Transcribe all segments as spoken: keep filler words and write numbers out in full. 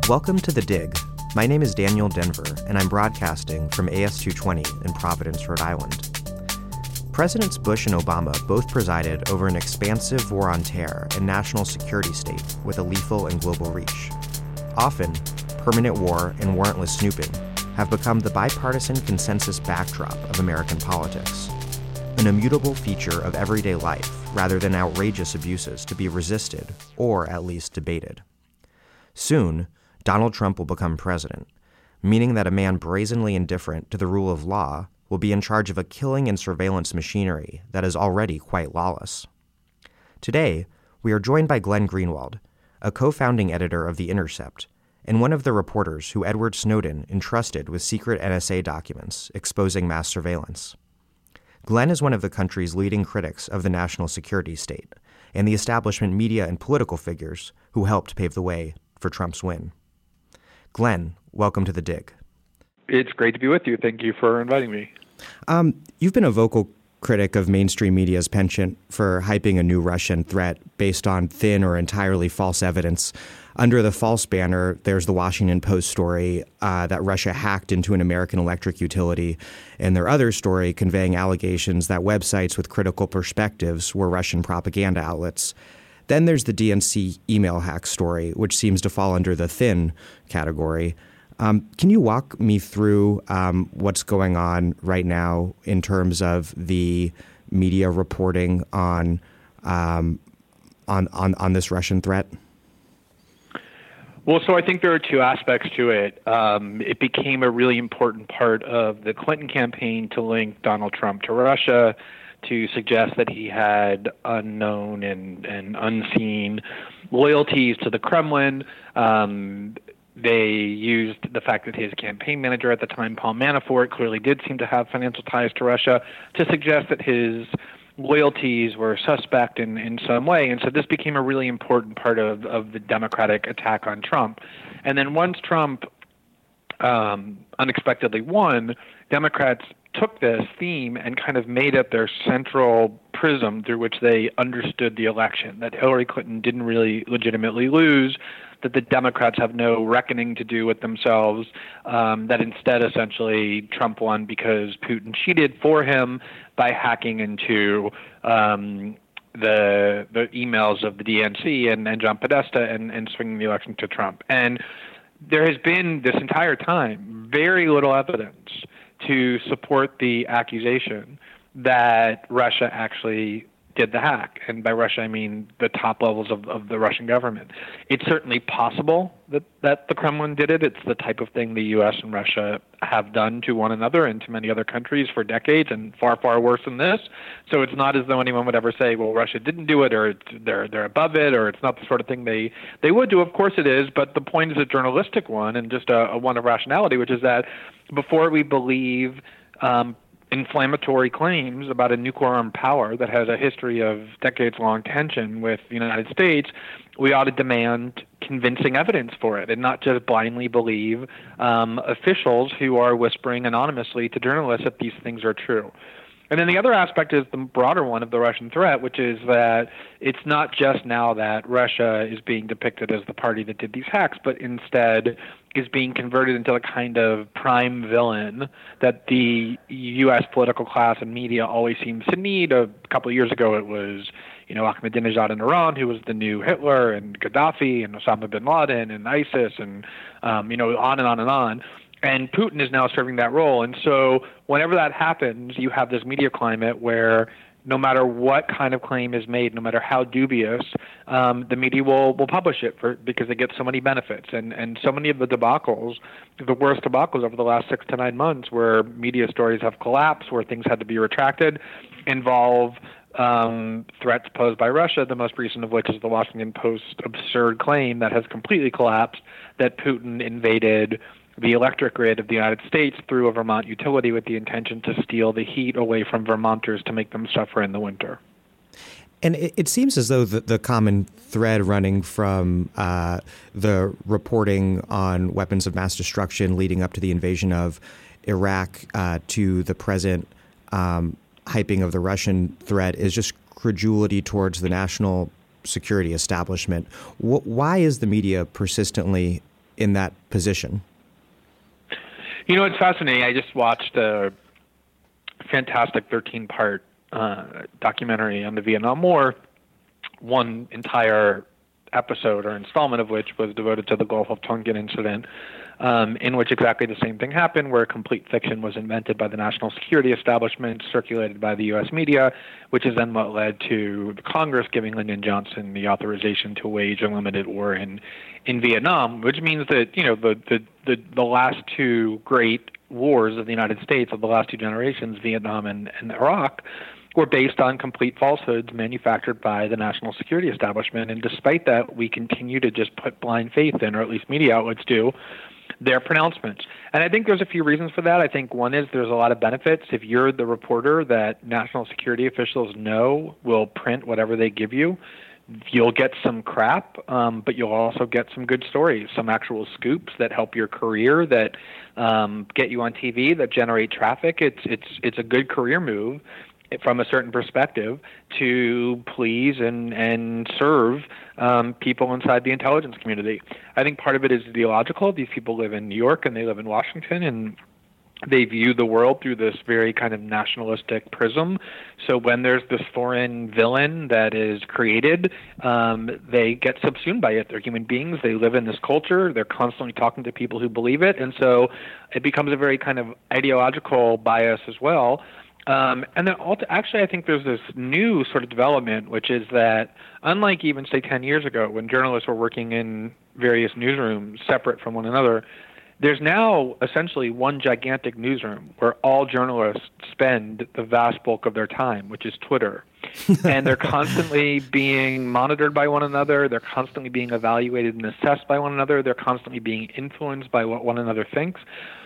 Welcome to The Dig. My name is Daniel Denver, and I'm broadcasting from A S two twenty in Providence, Rhode Island. Presidents Bush and Obama both presided over an expansive war on terror and national security state with a lethal and global reach. Often, permanent war and warrantless snooping have become the bipartisan consensus backdrop of American politics, an immutable feature of everyday life rather than outrageous abuses to be resisted or at least debated. Soon, Donald Trump will become president, meaning that a man brazenly indifferent to the rule of law will be in charge of a killing and surveillance machinery that is already quite lawless. Today, we are joined by Glenn Greenwald, a co-founding editor of The Intercept, and one of the reporters who Edward Snowden entrusted with secret N S A documents exposing mass surveillance. Glenn is one of the country's leading critics of the national security state and the establishment media and political figures who helped pave the way for Trump's win. Glenn, welcome to The Dig. It's great to be with you. Thank you for inviting me. Um, you've been a vocal critic of mainstream media's penchant for hyping a new Russian threat based on thin or entirely false evidence. Under the false banner, there's the Washington Post story uh, that Russia hacked into an American electric utility, and their other story conveying allegations that websites with critical perspectives were Russian propaganda outlets. Then there's the D N C email hack story, which seems to fall under the thin category. Um, can you walk me through um, what's going on right now in terms of the media reporting on um, on, on on this Russian threat? Well, so I think there are two aspects to it. Um, it became a really important part of the Clinton campaign to link Donald Trump to Russia, to suggest that he had unknown and, and unseen loyalties to the Kremlin. Um, they used the fact that his campaign manager at the time, Paul Manafort, clearly did seem to have financial ties to Russia, to suggest that his loyalties were suspect in, in some way. And so this became a really important part of, of the Democratic attack on Trump. And then once Trump um, unexpectedly won, Democrats took this theme and kind of made it their central prism through which they understood the election, that Hillary Clinton didn't really legitimately lose, that the Democrats have no reckoning to do with themselves, um, that instead essentially Trump won because Putin cheated for him by hacking into um, the the emails of the D N C and, and John Podesta and, and swinging the election to Trump. And there has been this entire time very little evidence to support the accusation that Russia actually did the hack. And by Russia, I mean the top levels of, of the Russian government. It's certainly possible that, that the Kremlin did it. It's the type of thing the U S and Russia have done to one another and to many other countries for decades, and far, far worse than this. So it's not as though anyone would ever say, well, Russia didn't do it, or it's, they're they're above it, or it's not the sort of thing they, they would do. Of course it is, but the point is a journalistic one and just a, a one of rationality, which is that before we believe um, inflammatory claims about a nuclear-armed power that has a history of decades-long tension with the United States, we ought to demand convincing evidence for it and not just blindly believe um, officials who are whispering anonymously to journalists that these things are true. And then the other aspect is the broader one of the Russian threat, which is that it's not just now that Russia is being depicted as the party that did these hacks, but instead is being converted into a kind of prime villain that the U S political class and media always seems to need. A couple of years ago, it was, you know, Ahmadinejad in Iran, who was the new Hitler, and Gaddafi and Osama bin Laden and ISIS, and, um, you know, on and on and on. And Putin is now serving that role. And so whenever that happens, you have this media climate where no matter what kind of claim is made, no matter how dubious, um, the media will, will publish it for, because they get so many benefits. And, and so many of the debacles, the worst debacles over the last six to nine months, where media stories have collapsed, where things had to be retracted, involve um, threats posed by Russia, the most recent of which is the Washington Post absurd claim that has completely collapsed that Putin invaded the electric grid of the United States through a Vermont utility with the intention to steal the heat away from Vermonters to make them suffer in the winter. And it, it seems as though the, the common thread running from uh, the reporting on weapons of mass destruction leading up to the invasion of Iraq uh, to the present um, hyping of the Russian threat is just credulity towards the national security establishment. W- why is the media persistently in that position? You know, it's fascinating. I just watched a fantastic thirteen-part uh, documentary on the Vietnam War, one entire episode or installment of which was devoted to the Gulf of Tonkin incident, um, in which exactly the same thing happened, where complete fiction was invented by the national security establishment, circulated by the U S media, which is then what led to the Congress giving Lyndon Johnson the authorization to wage a limited war in in Vietnam, which means that, you know, the the the, the last two great wars of the United States, of the last two generations, Vietnam and, and Iraq, were based on complete falsehoods manufactured by the national security establishment. And despite that, we continue to just put blind faith in, or at least media outlets do, their pronouncements. And I think there's a few reasons for that. I think one is there's a lot of benefits. If you're the reporter that national security officials know will print whatever they give you, you'll get some crap, um, but you'll also get some good stories, some actual scoops that help your career, that um, get you on T V, that generate traffic. It's it's it's a good career move from a certain perspective to please and, and serve um, people inside the intelligence community. I think part of it is ideological. These people live in New York and they live in Washington, and they view the world through this very kind of nationalistic prism. So when there's this foreign villain that is created, um, they get subsumed by it. They're human beings. They live in this culture. They're constantly talking to people who believe it. And so it becomes a very kind of ideological bias as well. Um, and then also, actually, I think there's this new sort of development, which is that unlike even, say, ten years ago, when journalists were working in various newsrooms separate from one another, there's now essentially one gigantic newsroom where all journalists spend the vast bulk of their time, which is Twitter. And they're constantly being monitored by one another. They're constantly being evaluated and assessed by one another. They're constantly being influenced by what one another thinks.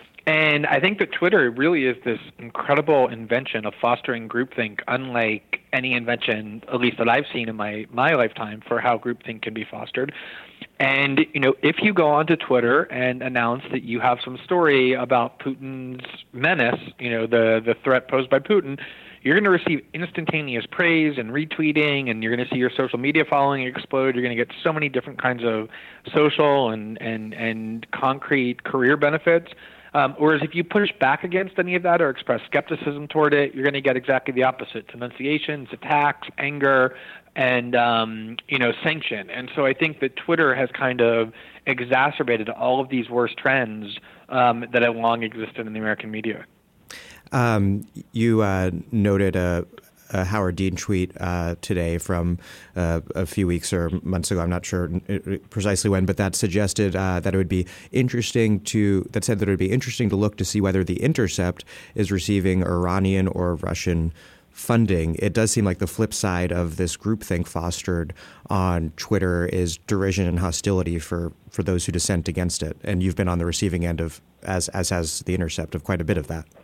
And I think that Twitter really is this incredible invention of fostering groupthink, unlike any invention, at least that I've seen in my, my lifetime, for how groupthink can be fostered. And, you know, if you go onto Twitter and announce that you have some story about Putin's menace, you know, the, the threat posed by Putin, you're going to receive instantaneous praise and retweeting, and you're going to see your social media following explode. You're going to get so many different kinds of social and, and, and concrete career benefits. Um, whereas if you push back against any of that or express skepticism toward it, you're going to get exactly the opposite: denunciations, attacks, anger, and um, you know, sanction. And so I think that Twitter has kind of exacerbated all of these worst trends um, that have long existed in the American media. Um, you uh, noted a, a Howard Dean tweet uh, today from uh, a few weeks or months ago. I'm not sure precisely when, but that suggested uh, that it would be interesting to that said that it would be interesting to look to see whether The Intercept is receiving Iranian or Russian funding. It does seem like the flip side of this groupthink fostered on Twitter is derision and hostility for, for those who dissent against it. And you've been on the receiving end of, as as has The Intercept, of quite a bit of that.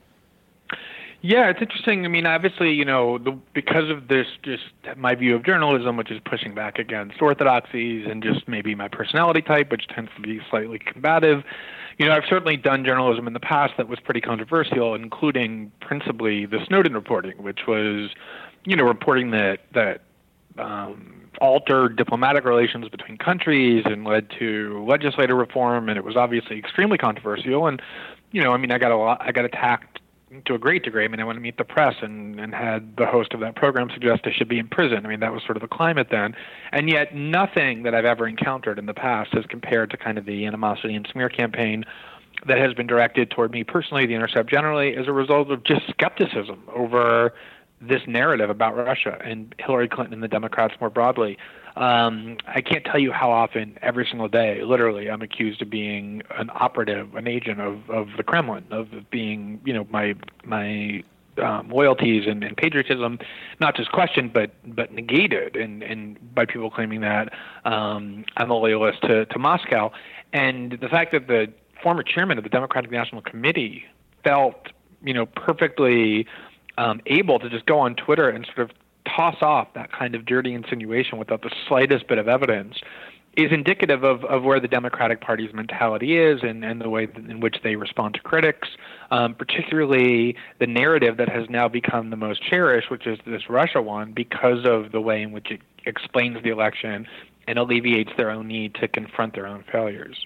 Yeah, it's interesting. I mean, obviously, you know, the, because of this, just my view of journalism, which is pushing back against orthodoxies, and just maybe my personality type, which tends to be slightly combative. You know, I've certainly done journalism in the past that was pretty controversial, including principally the Snowden reporting, which was, you know, reporting that that um, altered diplomatic relations between countries and led to legislative reform, and it was obviously extremely controversial. And, you know, I mean, I got a lot, I got attacked to a great degree. I mean, I went to meet the press and, and had the host of that program suggest I should be in prison. I mean, that was sort of the climate then. And yet nothing that I've ever encountered in the past has compared to kind of the animosity and smear campaign that has been directed toward me personally, The Intercept generally, as a result of just skepticism over this narrative about Russia and Hillary Clinton and the Democrats more broadly. Um, I can't tell you how often, every single day, literally, I'm accused of being an operative, an agent of, of the Kremlin, of being, you know, my my um, loyalties and, and patriotism, not just questioned, but but negated, and, and by people claiming that um, I'm a loyalist to, to Moscow. And the fact that the former chairman of the Democratic National Committee felt, you know, perfectly um, able to just go on Twitter and sort of toss off that kind of dirty insinuation without the slightest bit of evidence is indicative of, of where the Democratic Party's mentality is, and, and the way in which they respond to critics, um, particularly the narrative that has now become the most cherished, which is this Russia one, because of the way in which it explains the election and alleviates their own need to confront their own failures.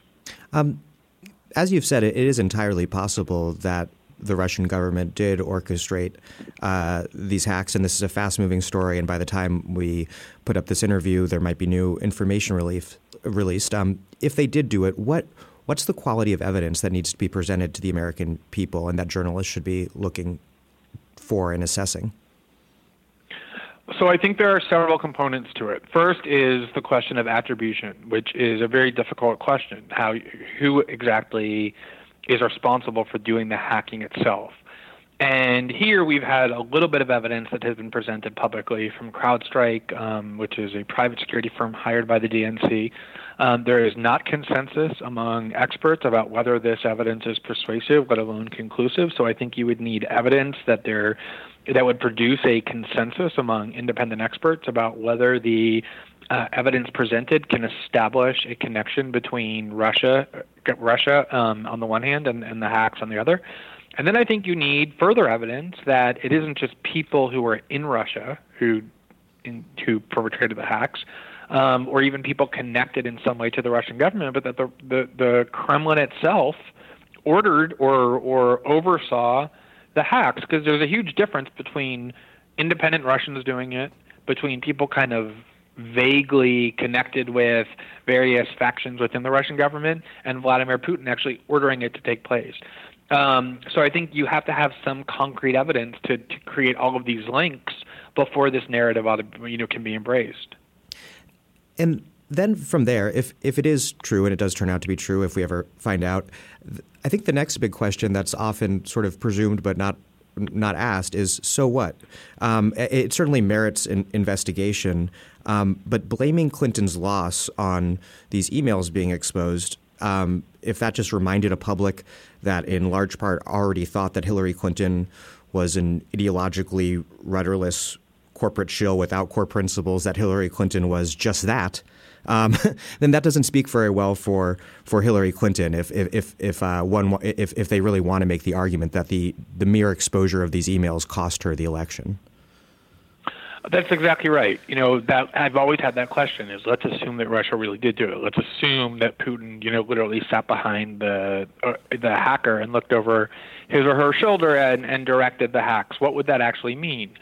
Um, as you've said, it, it is entirely possible that the Russian government did orchestrate uh, these hacks, and this is a fast-moving story. And by the time we put up this interview, there might be new information relief, released. Um, if they did do it, what what's the quality of evidence that needs to be presented to the American people and that journalists should be looking for and assessing? So I think there are several components to it. First is the question of attribution, which is a very difficult question. How, who exactly is responsible for doing the hacking itself? And here we've had a little bit of evidence that has been presented publicly from CrowdStrike, um, which is a private security firm hired by the D N C. Um, there is not consensus among experts about whether this evidence is persuasive, let alone conclusive. So I think you would need evidence that there that would produce a consensus among independent experts about whether the uh, evidence presented can establish a connection between Russia, Russia um, on the one hand and, and the hacks on the other. And then I think you need further evidence that it isn't just people who are in Russia who in, who perpetrated the hacks, um, or even people connected in some way to the Russian government, but that the the, the Kremlin itself ordered or or oversaw the hacks, because there's a huge difference between independent Russians doing it, between people kind of vaguely connected with various factions within the Russian government, and Vladimir Putin actually ordering it to take place. Um, so I think you have to have some concrete evidence to, to create all of these links before this narrative ought to, you know, can be embraced. And then from there, if if it is true, and it does turn out to be true if we ever find out, I think the next big question that's often sort of presumed but not not asked is, so what? Um, it, it certainly merits an investigation, um, but blaming Clinton's loss on these emails being exposed, um, if that just reminded a public that in large part already thought that Hillary Clinton was an ideologically rudderless corporate shill without core principles, that Hillary Clinton was just that, um, then that doesn't speak very well for for Hillary Clinton. If if if uh, one if if they really want to make the argument that the the mere exposure of these emails cost her the election. That's exactly right. You know, that I've always had that question is, let's assume that Russia really did do it. Let's assume that Putin, you know, literally sat behind the uh, the hacker and looked over his or her shoulder and, and directed the hacks. What would that actually mean?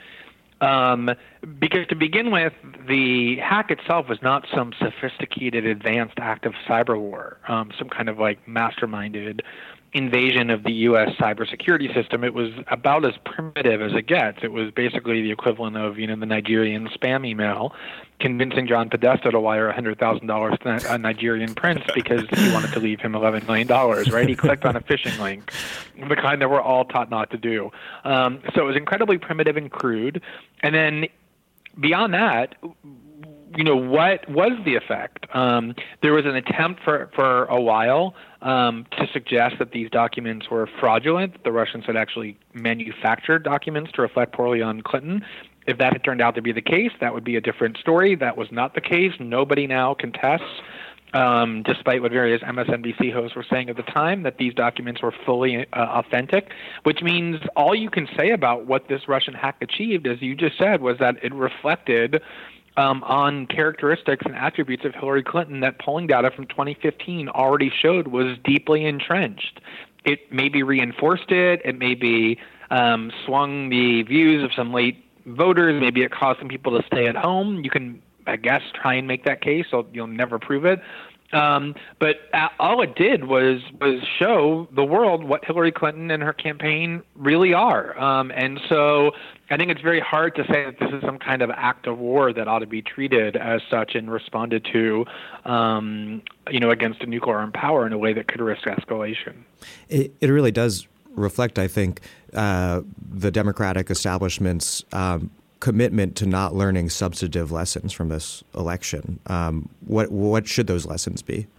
Um, because to begin with, the hack itself was not some sophisticated, advanced act of cyber war, um, some kind of like masterminded invasion of the U S cybersecurity system. It was about as primitive as it gets. It was basically the equivalent of, you know, the Nigerian spam email, convincing John Podesta to wire one hundred thousand dollars to a Nigerian prince because he wanted to leave him eleven million dollars, right? He clicked on a phishing link, the kind that we're all taught not to do. Um, so it was incredibly primitive and crude. And then beyond that, you know, what was the effect? Um, there was an attempt for, for a while um, to suggest that these documents were fraudulent. The Russians had actually manufactured documents to reflect poorly on Clinton. If that had turned out to be the case, that would be a different story. That was not the case. Nobody now contests, um, despite what various M S N B C hosts were saying at the time, that these documents were fully uh, authentic, which means all you can say about what this Russian hack achieved, as you just said, was that it reflected Um, on characteristics and attributes of Hillary Clinton that polling data from twenty fifteen already showed was deeply entrenched. It maybe reinforced it. It maybe um, swung the views of some late voters. Maybe it caused some people to stay at home. You can, I guess, try and make that case, so you'll never prove it. Um, but all it did was was show the world what Hillary Clinton and her campaign really are. Um, and so I think it's very hard to say that this is some kind of act of war that ought to be treated as such and responded to, um, you know, against a nuclear armed power in a way that could risk escalation. It, it really does reflect, I think, uh, the Democratic establishment's um, commitment to not learning substantive lessons from this election. Um, what what should those lessons be?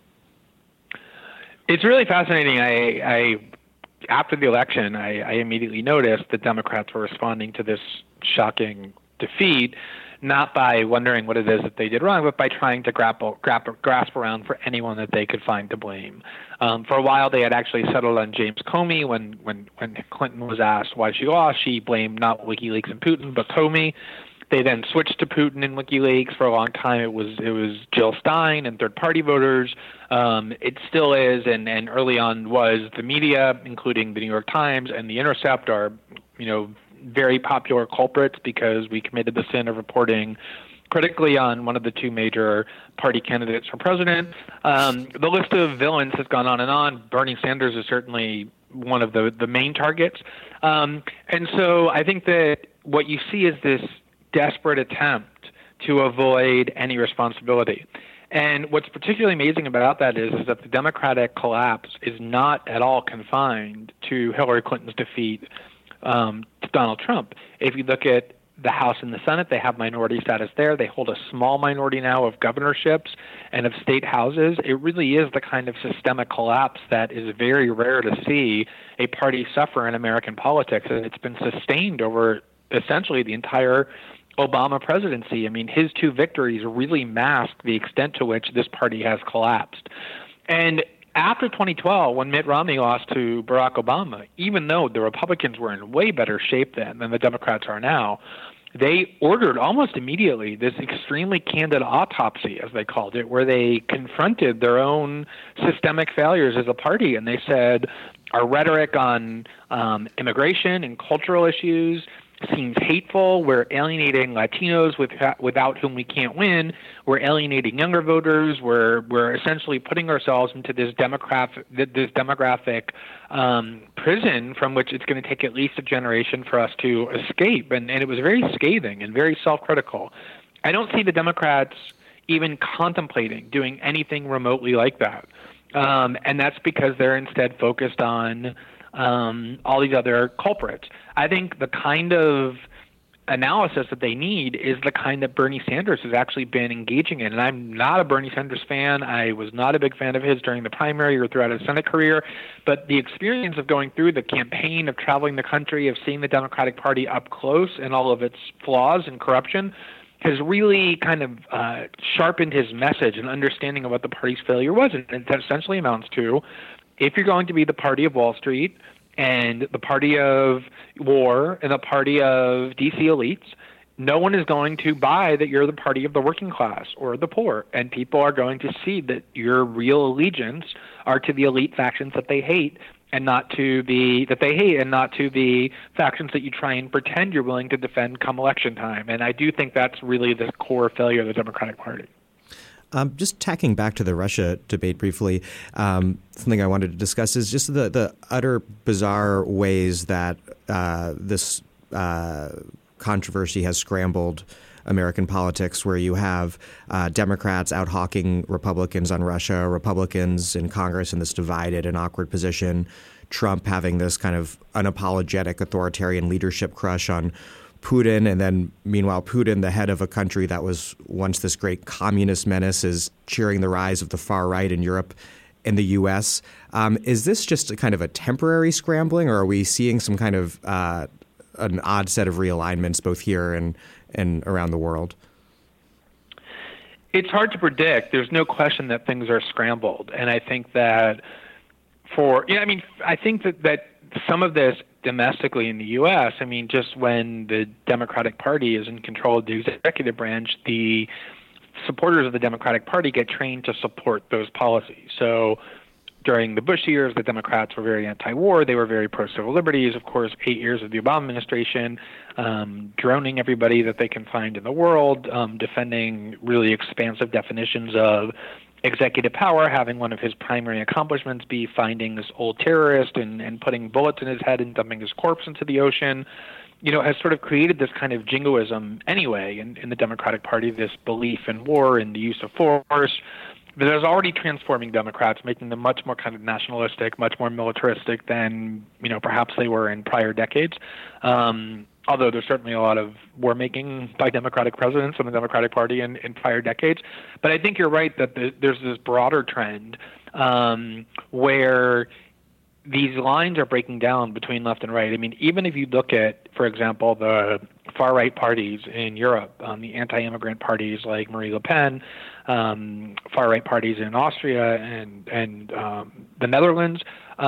It's really fascinating. I, I after the election, I, I immediately noticed that Democrats were responding to this shocking defeat, not by wondering what it is that they did wrong, but by trying to grapple, grapple, grasp around for anyone that they could find to blame. Um, for a while, they had actually settled on James Comey. When, when, when Clinton was asked why she lost, she blamed not WikiLeaks and Putin, but Comey. They then switched to Putin in WikiLeaks. For a long time, it was it was Jill Stein and third-party voters. Um, it still is, and, and early on was the media, including the New York Times and The Intercept, are you know very popular culprits because we committed the sin of reporting critically on one of the two major party candidates for president. Um, the list of villains has gone on and on. Bernie Sanders is certainly one of the, the main targets. Um, and so I think that what you see is this desperate attempt to avoid any responsibility. And what's particularly amazing about that is, is that the Democratic collapse is not at all confined to Hillary Clinton's defeat um, to Donald Trump. If you look at the House and the Senate, they have minority status there. They hold a small minority now of governorships and of state houses. It really is the kind of systemic collapse that is very rare to see a party suffer in American politics, and it's been sustained over essentially the entire Obama presidency. I mean, his two victories really mask the extent to which this party has collapsed. And after twenty twelve, when Mitt Romney lost to Barack Obama, even though the Republicans were in way better shape then than the Democrats are now, they ordered almost immediately this extremely candid autopsy, as they called it, where they confronted their own systemic failures as a party. And they said, our rhetoric on um, immigration and cultural issues seems hateful. We're alienating Latinos with, without whom we can't win. We're alienating younger voters. We're we're essentially putting ourselves into this demographic this demographic um, prison from which it's going to take at least a generation for us to escape. And, and it was very scathing and very self-critical. I don't see the Democrats even contemplating doing anything remotely like that. Um, and that's because they're instead focused on um, all these other culprits. I think the kind of analysis that they need is the kind that Bernie Sanders has actually been engaging in. And I'm not a Bernie Sanders fan. I was not a big fan of his during the primary or throughout his Senate career. But the experience of going through the campaign, of traveling the country, of seeing the Democratic Party up close and all of its flaws and corruption has really kind of uh, sharpened his message and understanding of what the party's failure was. And it essentially amounts to, if you're going to be the party of Wall Street and the party of war and the party of D C elites, no one is going to buy that you're the party of the working class or the poor. And people are going to see that your real allegiance are to the elite factions that they hate and not to the that they hate and not to the factions that you try and pretend you're willing to defend come election time. And I do think that's really the core failure of the Democratic Party. Um, just tacking back to the Russia debate briefly, um, something I wanted to discuss is just the, the utter bizarre ways that uh, this uh, controversy has scrambled American politics, where you have uh, Democrats out hawking Republicans on Russia, Republicans in Congress in this divided and awkward position, Trump having this kind of unapologetic authoritarian leadership crush on Putin, and then meanwhile Putin, the head of a country that was once this great communist menace, is cheering the rise of the far right in Europe and the U S. Um, is this just a kind of a temporary scrambling, or are we seeing some kind of uh, an odd set of realignments both here and, and around the world? It's hard to predict. There's no question that things are scrambled. And I think that for, you know, I mean, I think that, that some of this domestically in the U S, I mean, just when the Democratic Party is in control of the executive branch, the supporters of the Democratic Party get trained to support those policies. So during the Bush years, the Democrats were very anti-war. They were very pro-civil liberties. Of course, eight years of the Obama administration, um, droning everybody that they can find in the world, um, defending really expansive definitions of executive power, having one of his primary accomplishments be finding this old terrorist and, and putting bullets in his head and dumping his corpse into the ocean, you know, has sort of created this kind of jingoism anyway in, in the Democratic Party, this belief in war and the use of force. But there's already transforming Democrats, making them much more kind of nationalistic, much more militaristic than, you know, perhaps they were in prior decades. Um, although there's certainly a lot of war-making by Democratic presidents in the Democratic Party in, in prior decades. But I think you're right that the, there's this broader trend um, where these lines are breaking down between left and right. I mean, even if you look at, for example, the far-right parties in Europe, um, the anti-immigrant parties like Marie Le Pen, um, far-right parties in Austria and, and um, the Netherlands, um,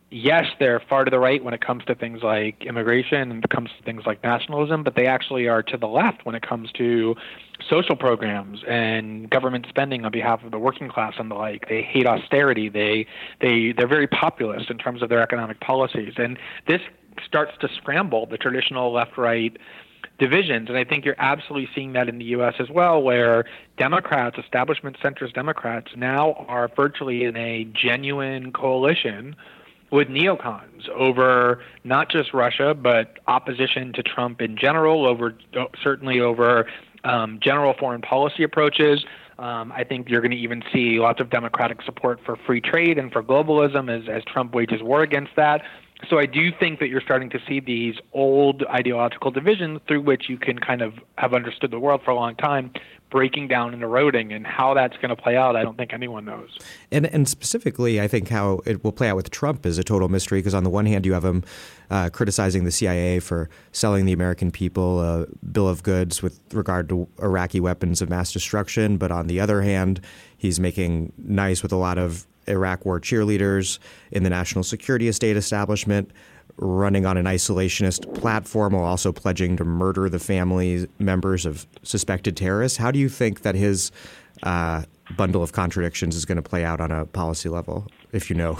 yes, they're far to the right when it comes to things like immigration and it comes to things like nationalism, but they actually are to the left when it comes to social programs and government spending on behalf of the working class and the like. They hate austerity. They they they're very populist in terms of their economic policies, and this starts to scramble the traditional left-right divisions. And I think you're absolutely seeing that in the U S as well, where Democrats, establishment centrist Democrats, now are virtually in a genuine coalition with neocons over not just Russia, but opposition to Trump in general, over certainly over um, general foreign policy approaches. Um, I think you're going to even see lots of Democratic support for free trade and for globalism as, as Trump wages war against that. So I do think that you're starting to see these old ideological divisions through which you can kind of have understood the world for a long time breaking down and eroding, and how that's going to play out, I don't think anyone knows. And and specifically, I think how it will play out with Trump is a total mystery, because on the one hand, you have him uh, criticizing the C I A for selling the American people a bill of goods with regard to Iraqi weapons of mass destruction. But on the other hand, he's making nice with a lot of Iraq war cheerleaders in the national security estate establishment, running on an isolationist platform while also pledging to murder the family members of suspected terrorists. How do you think that his uh, bundle of contradictions is going to play out on a policy level, if you know?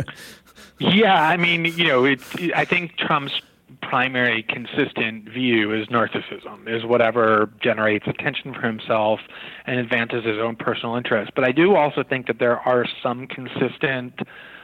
Yeah, I mean, you know, it's, I think Trump's primary consistent view is narcissism, is whatever generates attention for himself and advances his own personal interests. But I do also think that there are some consistent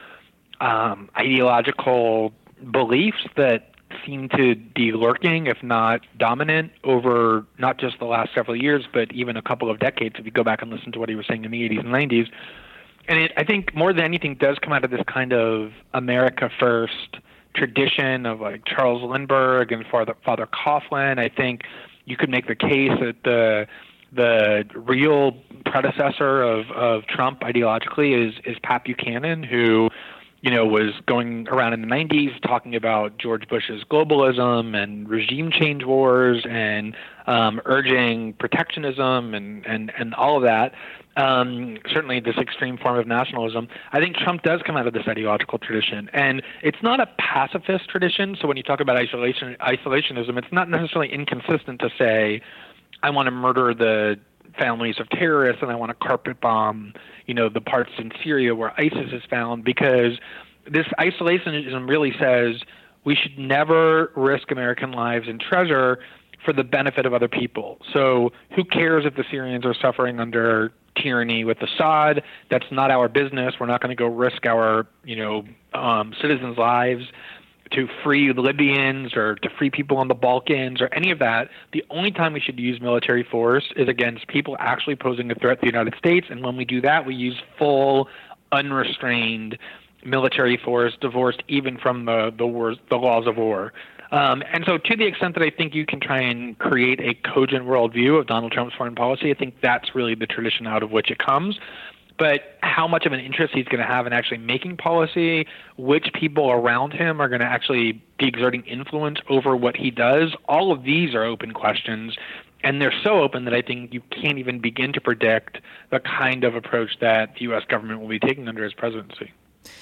um, ideological beliefs that seem to be lurking, if not dominant, over not just the last several years, but even a couple of decades, if you go back and listen to what he was saying in the eighties and nineties. And it, I think more than anything, does come out of this kind of America First tradition of like Charles Lindbergh and Father, Father Coughlin. I think you could make the case that the the real predecessor of, of Trump ideologically is, is Pat Buchanan, who you know, was going around in the nineties talking about George Bush's globalism and regime change wars and um, urging protectionism and, and, and all of that. Um, certainly this extreme form of nationalism. I think Trump does come out of this ideological tradition. And it's not a pacifist tradition. So when you talk about isolation, isolationism, it's not necessarily inconsistent to say, I want to murder the families of terrorists and I want to carpet bomb, you know, the parts in Syria where ISIS is found, because this isolationism really says we should never risk American lives and treasure for the benefit of other people. So who cares if the Syrians are suffering under tyranny with Assad? That's not our business. We're not going to go risk our, you know, um, citizens' lives to free Libyans or to free people on the Balkans or any of that. The only time we should use military force is against people actually posing a threat to the United States. And when we do that, we use full, unrestrained military force, divorced even from the the, wars, the laws of war. Um, and so to the extent that I think you can try and create a cogent worldview of Donald Trump's foreign policy, I think that's really the tradition out of which it comes. But how much of an interest he's going to have in actually making policy, which people around him are going to actually be exerting influence over what he does, all of these are open questions. And they're so open that I think you can't even begin to predict the kind of approach that the U S government will be taking under his presidency.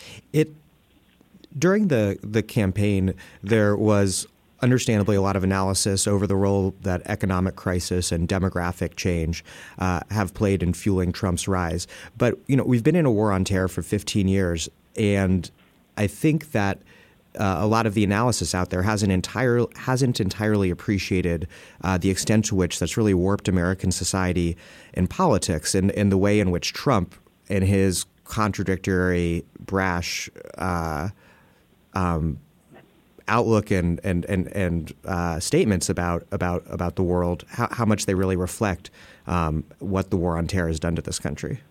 It during the, the campaign, there was understandably a lot of analysis over the role that economic crisis and demographic change uh, have played in fueling Trump's rise. But, you know, we've been in a war on terror for fifteen years, and I think that uh, a lot of the analysis out there hasn't, entire, hasn't entirely appreciated uh, the extent to which that's really warped American society and politics, and, and the way in which Trump and his contradictory, brash uh, um outlook and and and, and uh, statements about about about the world, how, how much they really reflect um, what the war on terror has done to this country.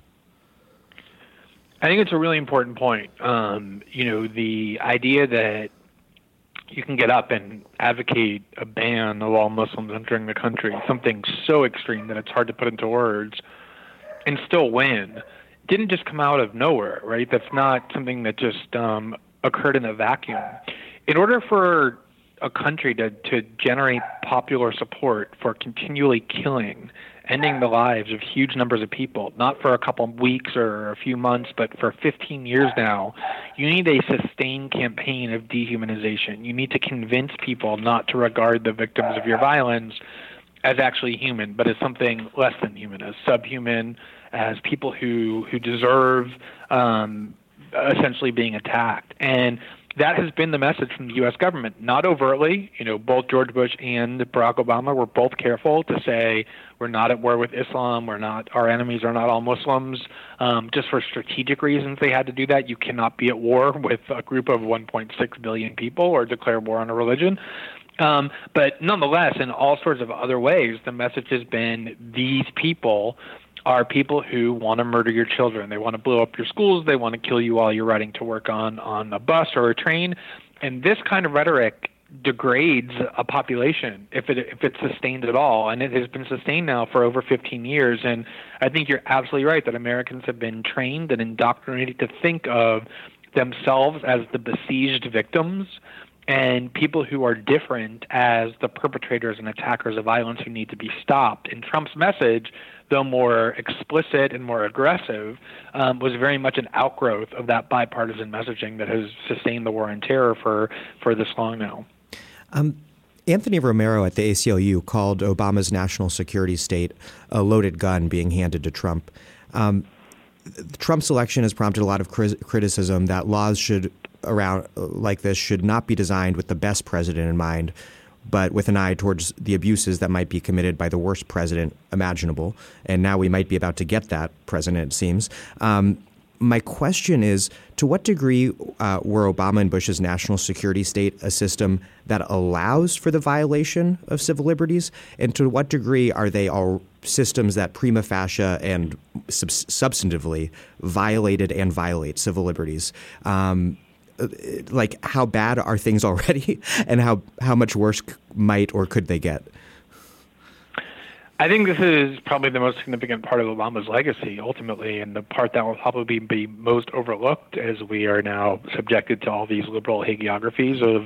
I think it's a really important point. Um, you know, the idea that you can get up and advocate a ban of all Muslims entering the country, something so extreme that it's hard to put into words, and still win, didn't just come out of nowhere, right? That's not something that just um, occurred in a vacuum. In order for a country to, to generate popular support for continually killing, ending the lives of huge numbers of people, not for a couple of weeks or a few months, but for fifteen years now, you need a sustained campaign of dehumanization. You need to convince people not to regard the victims of your violence as actually human, but as something less than human, as subhuman, as people who, who deserve um, essentially being attacked. And that has been the message from the U S government, not overtly. You know, both George Bush and Barack Obama were both careful to say we're not at war with Islam, we're not, our enemies are not all Muslims. Um, just for strategic reasons, they had to do that. You cannot be at war with a group of one point six billion people or declare war on a religion. Um, but nonetheless, in all sorts of other ways, the message has been these people are people who want to murder your children. They want to blow up your schools. They want to kill you while you're riding to work on, on a bus or a train. And this kind of rhetoric degrades a population if it if it's sustained at all. And it has been sustained now for over fifteen years. And I think you're absolutely right that Americans have been trained and indoctrinated to think of themselves as the besieged victims and people who are different as the perpetrators and attackers of violence who need to be stopped. And Trump's message, though more explicit and more aggressive, um, was very much an outgrowth of that bipartisan messaging that has sustained the war on terror for, for this long now. Um, Anthony Romero at the A C L U called Obama's national security state a loaded gun being handed to Trump. Um, Trump's election has prompted a lot of cri- criticism that laws should around like this should not be designed with the best president in mind, but with an eye towards the abuses that might be committed by the worst president imaginable. And now we might be about to get that president, it seems. Um, my question is, to what degree uh, were Obama and Bush's national security state a system that allows for the violation of civil liberties? And to what degree are they all systems that prima facie and sub- substantively violated and violate civil liberties? Um, like, how bad are things already, and how, how much worse might or could they get? I think this is probably the most significant part of Obama's legacy, ultimately, and the part that will probably be most overlooked as we are now subjected to all these liberal hagiographies of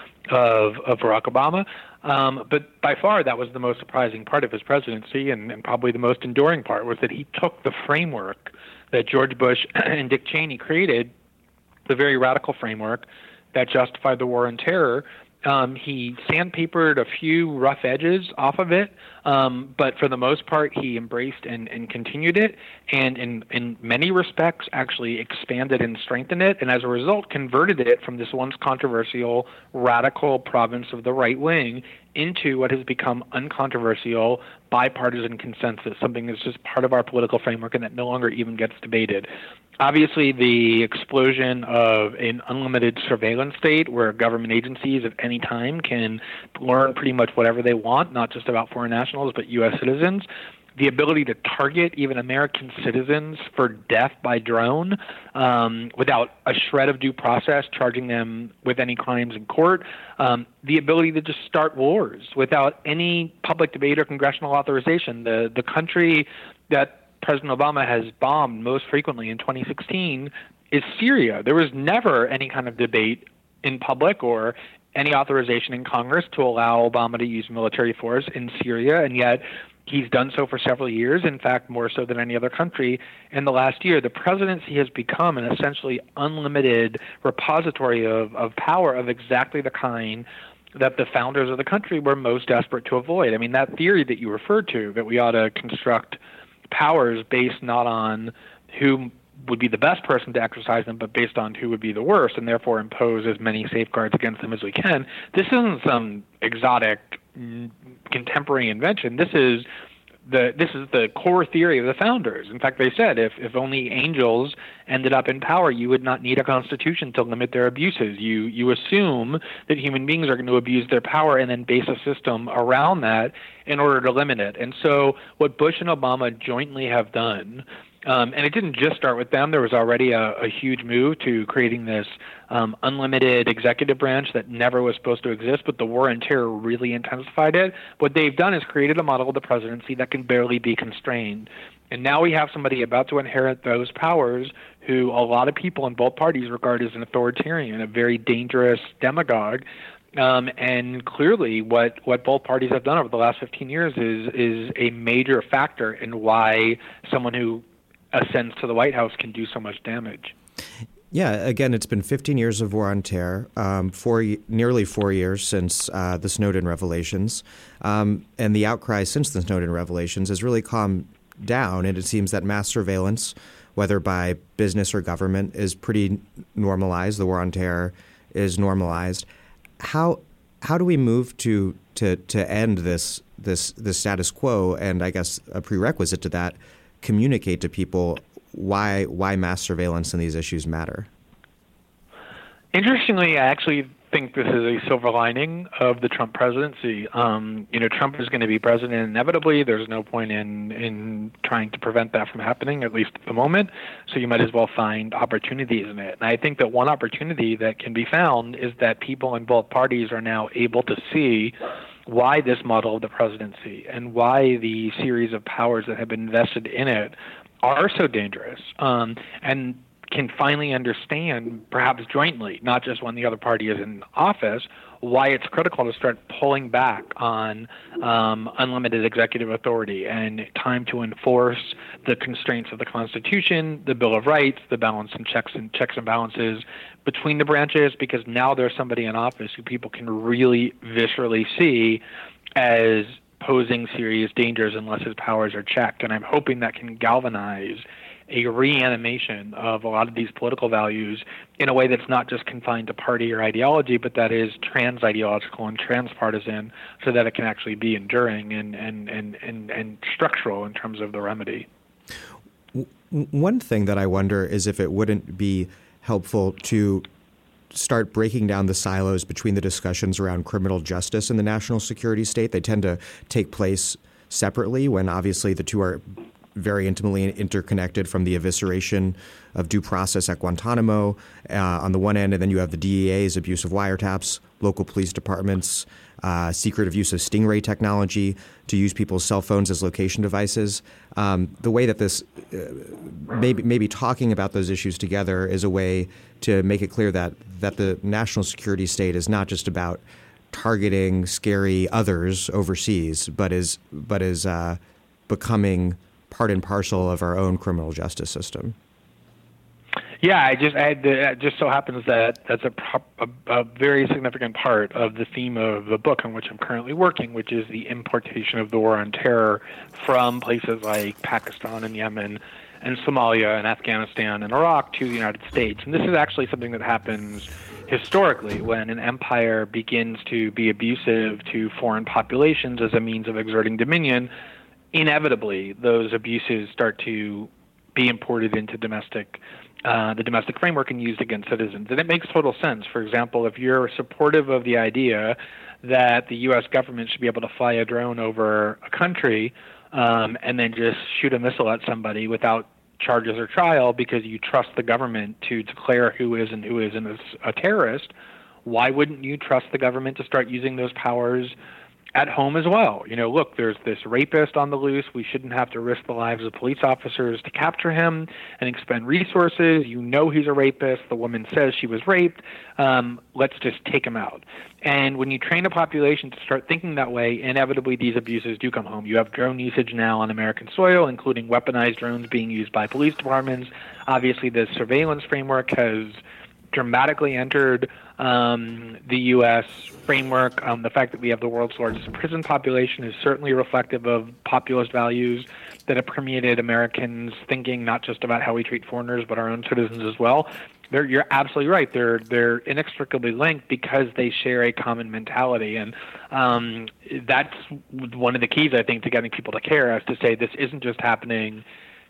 of, of Barack Obama. Um, but by far, that was the most surprising part of his presidency, and, and probably the most enduring part, was that he took the framework that George Bush and Dick Cheney created, the very radical framework that justified the war on terror. Um, he sandpapered a few rough edges off of it, um, but for the most part, he embraced and, and continued it, and in, in many respects actually expanded and strengthened it, and as a result converted it from this once controversial radical province of the right wing into what has become uncontroversial bipartisan consensus, something that's just part of our political framework and that no longer even gets debated. Obviously, the explosion of an unlimited surveillance state where government agencies at any time can learn pretty much whatever they want, not just about foreign nationals, but U S citizens, the ability to target even American citizens for death by drone um, without a shred of due process, charging them with any crimes in court, um, the ability to just start wars without any public debate or congressional authorization. The, the country that President Obama has bombed most frequently in twenty sixteen is Syria. There was never any kind of debate in public or any authorization in Congress to allow Obama to use military force in Syria, and yet he's done so for several years, in fact, more so than any other country in the last year. The presidency has become an essentially unlimited repository of, of power of exactly the kind that the founders of the country were most desperate to avoid. I mean, that theory that you referred to, that we ought to construct powers based not on who would be the best person to exercise them, but based on who would be the worst, and therefore impose as many safeguards against them as we can. This isn't some exotic contemporary invention. This is the this is the core theory of the founders. In fact, they said if, if only angels ended up in power, you would not need a constitution to limit their abuses. You you assume that human beings are going to abuse their power and then base a system around that in order to limit it. And so what Bush and Obama jointly have done, Um, and it didn't just start with them. There was already a, a huge move to creating this um, unlimited executive branch that never was supposed to exist, but the war on terror really intensified it. What they've done is created a model of the presidency that can barely be constrained. And now we have somebody about to inherit those powers who a lot of people in both parties regard as an authoritarian, a very dangerous demagogue. Um, and clearly, what, what both parties have done over the last fifteen years is is a major factor in why someone who ascends to the White House can do so much damage. Yeah, again, it's been fifteen years of war on terror, um, four, nearly four years since uh, the Snowden revelations. Um, and the outcry since the Snowden revelations has really calmed down. And it seems that mass surveillance, whether by business or government, is pretty normalized. The war on terror is normalized. How how do we move to to to end this this this status quo? And I guess a prerequisite to that, communicate to people why why mass surveillance and these issues matter. Interestingly, I actually think this is a silver lining of the Trump presidency. Um, you know, Trump is going to be president inevitably. There's no point in in trying to prevent that from happening, at least at the moment. So you might as well find opportunities in it. And I think that one opportunity that can be found is that people in both parties are now able to see why this model of the presidency and why the series of powers that have been invested in it are so dangerous, um, and can finally understand, perhaps jointly, not just when the other party is in office, why it's critical to start pulling back on um, unlimited executive authority and time to enforce the constraints of the Constitution, the Bill of Rights, the balance and checks and checks and balances between the branches, because now there's somebody in office who people can really viscerally see as posing serious dangers unless his powers are checked. And I'm hoping that can galvanize a reanimation of a lot of these political values in a way that's not just confined to party or ideology, but that is trans-ideological and transpartisan, so that it can actually be enduring and, and, and, and, and structural in terms of the remedy. One thing that I wonder is if it wouldn't be helpful to start breaking down the silos between the discussions around criminal justice and the national security state. They tend to take place separately when obviously the two are very intimately interconnected, from the evisceration of due process at Guantanamo uh, on the one end, and then you have the D E A's abuse of wiretaps, local police departments, uh, secretive use of stingray technology to use people's cell phones as location devices. Um, the way that this, uh, maybe, maybe talking about those issues together is a way to make it clear that, that the national security state is not just about targeting scary others overseas, but is, but is uh, becoming part and parcel of our own criminal justice system. Yeah, I just I had to, it just so happens that that's a, a, a very significant part of the theme of the book on which I'm currently working, which is the importation of the war on terror from places like Pakistan and Yemen and Somalia and Afghanistan and Iraq to the United States. And this is actually something that happens historically when an empire begins to be abusive to foreign populations as a means of exerting dominion. Inevitably, those abuses start to be imported into domestic, uh, the domestic framework and used against citizens. And it makes total sense. For example, if you're supportive of the idea that the U S government should be able to fly a drone over a country um, and then just shoot a missile at somebody without charges or trial because you trust the government to declare who is and who isn't a terrorist, why wouldn't you trust the government to start using those powers at home as well? You know, look, there's this rapist on the loose. We shouldn't have to risk the lives of police officers to capture him and expend resources. You know he's a rapist. The woman says she was raped. Um, let's just take him out. And when you train a population to start thinking that way, inevitably these abuses do come home. You have drone usage now on American soil, including weaponized drones being used by police departments. Obviously, the surveillance framework has dramatically entered um, the U S framework. Um, the fact that we have the world's largest prison population is certainly reflective of populist values that have permeated Americans' thinking, not just about how we treat foreigners, but our own citizens as well. They're, you're absolutely right. They're they're inextricably linked because they share a common mentality, and um, that's one of the keys, I think, to getting people to care, is to say this isn't just happening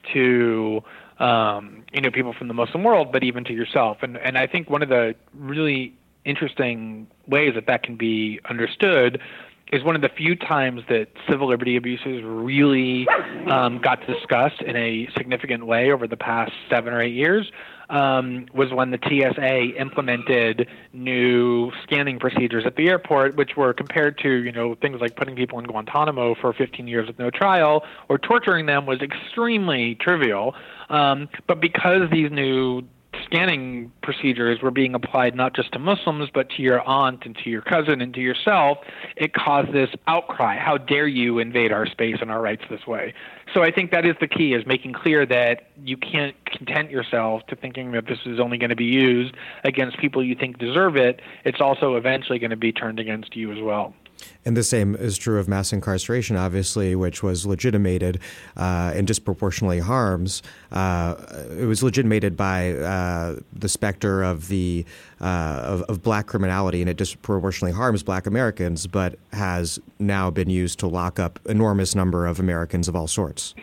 to Um, you know, people from the Muslim world, but even to yourself. And and I think one of the really interesting ways that that can be understood is one of the few times that civil liberty abuses really um, got discussed in a significant way over the past seven or eight years um, was when the T S A implemented new scanning procedures at the airport, which were compared to, you know, things like putting people in Guantanamo for fifteen years with no trial or torturing them was extremely trivial. Um, but because these new scanning procedures were being applied not just to Muslims, but to your aunt and to your cousin and to yourself, it caused this outcry. How dare you invade our space and our rights this way? So I think that is the key, is making clear that you can't content yourself to thinking that this is only going to be used against people you think deserve it. It's also eventually going to be turned against you as well. And the same is true of mass incarceration, obviously, which was legitimated uh, and disproportionately harms. Uh, it was legitimated by uh, the specter of the uh, of, of black criminality, and it disproportionately harms black Americans, but has now been used to lock up enormous number of Americans of all sorts.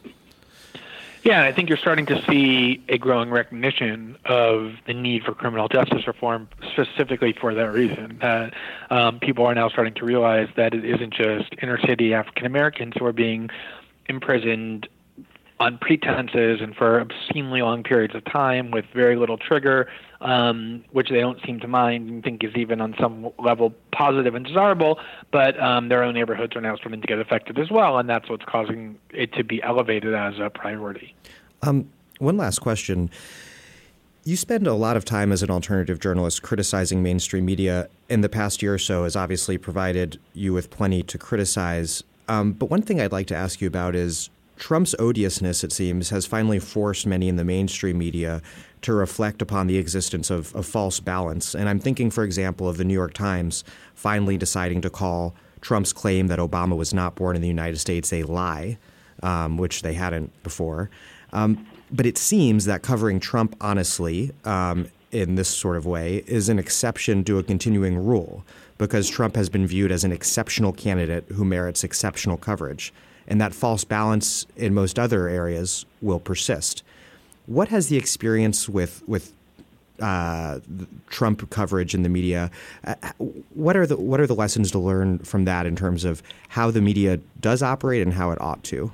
Yeah, I think you're starting to see a growing recognition of the need for criminal justice reform specifically for that reason. That um, people are now starting to realize that it isn't just inner city African Americans who are being imprisoned on pretenses and for obscenely long periods of time with very little trigger, um, which they don't seem to mind and think is even on some level positive and desirable, but um, their own neighborhoods are now starting to get affected as well, and that's what's causing it to be elevated as a priority. Um, one last question. You spend a lot of time as an alternative journalist criticizing mainstream media. In the past year or so has obviously provided you with plenty to criticize. Um, but one thing I'd like to ask you about is Trump's odiousness, it seems, has finally forced many in the mainstream media to reflect upon the existence of, of false balance. And I'm thinking, for example, of the New York Times finally deciding to call Trump's claim that Obama was not born in the United States a lie, um, which they hadn't before. Um, but it seems that covering Trump honestly um, in this sort of way is an exception to a continuing rule, because Trump has been viewed as an exceptional candidate who merits exceptional coverage. And that false balance in most other areas will persist. What has the experience with with uh, Trump coverage in the media? Uh, what are the what are the lessons to learn from that in terms of how the media does operate and how it ought to?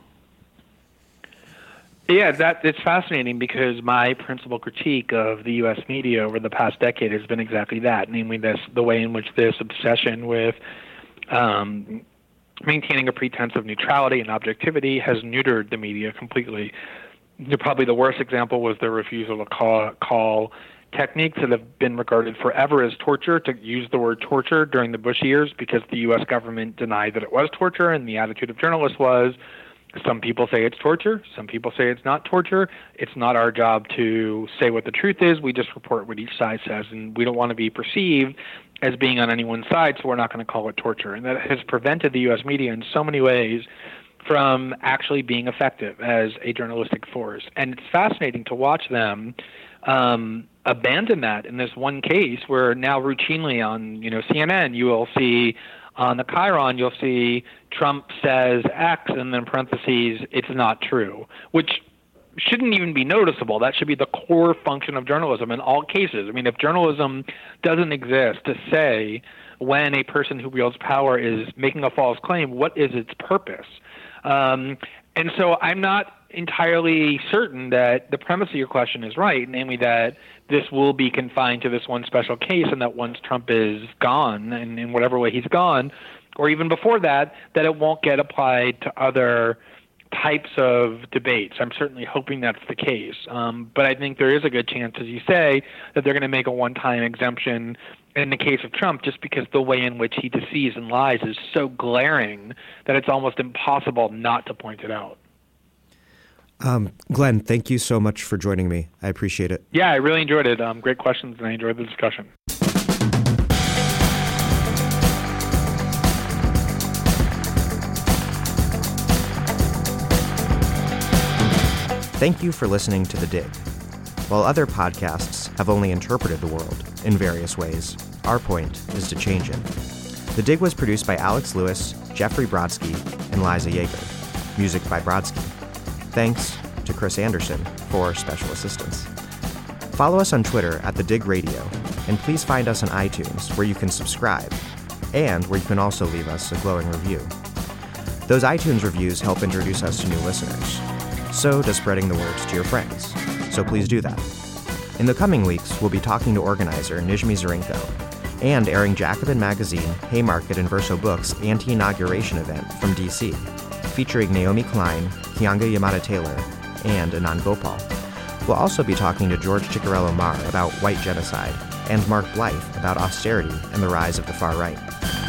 Yeah, that it's fascinating, because my principal critique of the U S media over the past decade has been exactly that, namely this the way in which this obsession with um, maintaining a pretense of neutrality and objectivity has neutered the media completely. Probably the worst example was the refusal to call, call techniques that have been regarded forever as torture, to use the word torture during the Bush years, because the U S government denied that it was torture, and the attitude of journalists was, some people say it's torture, some people say it's not torture. It's not our job to say what the truth is. We just report what each side says, and we don't want to be perceived as being on anyone's side, so we're not going to call it torture. And that has prevented the U S media in so many ways from actually being effective as a journalistic force. And it's fascinating to watch them um, abandon that in this one case, where now routinely on, you know, C N N you will see, on the Chiron you'll see Trump says X and then parentheses, it's not true, which shouldn't even be noticeable. That should be the core function of journalism in all cases. I mean, if journalism doesn't exist to say when a person who wields power is making a false claim, what is its purpose? Um, and so I'm not entirely certain that the premise of your question is right, namely that this will be confined to this one special case, and that once Trump is gone, and in whatever way he's gone, or even before that, that it won't get applied to other types of debates. I'm certainly hoping that's the case. Um, but I think there is a good chance, as you say, that they're going to make a one-time exemption in the case of Trump, just because the way in which he deceives and lies is so glaring that it's almost impossible not to point it out. Um, Glenn, thank you so much for joining me. I appreciate it. Yeah, I really enjoyed it. Um, great questions, and I enjoyed the discussion. Thank you for listening to The Dig. While other podcasts have only interpreted the world in various ways, our point is to change it. The Dig was produced by Alex Lewis, Jeffrey Brodsky, and Liza Yeager. Music by Brodsky. Thanks to Chris Anderson for special assistance. Follow us on Twitter at The Dig Radio, and please find us on iTunes, where you can subscribe, and where you can also leave us a glowing review. Those iTunes reviews help introduce us to new listeners. So does spreading the word to your friends. So please do that. In the coming weeks, we'll be talking to organizer Nizhmi Zarenko and airing Jacobin Magazine, Haymarket, and Verso Books' anti-inauguration event from D C, featuring Naomi Klein, Kianga Yamada-Taylor, and Anand Gopal. We'll also be talking to George Ciccariello Maher about white genocide and Mark Blyth about austerity and the rise of the far right.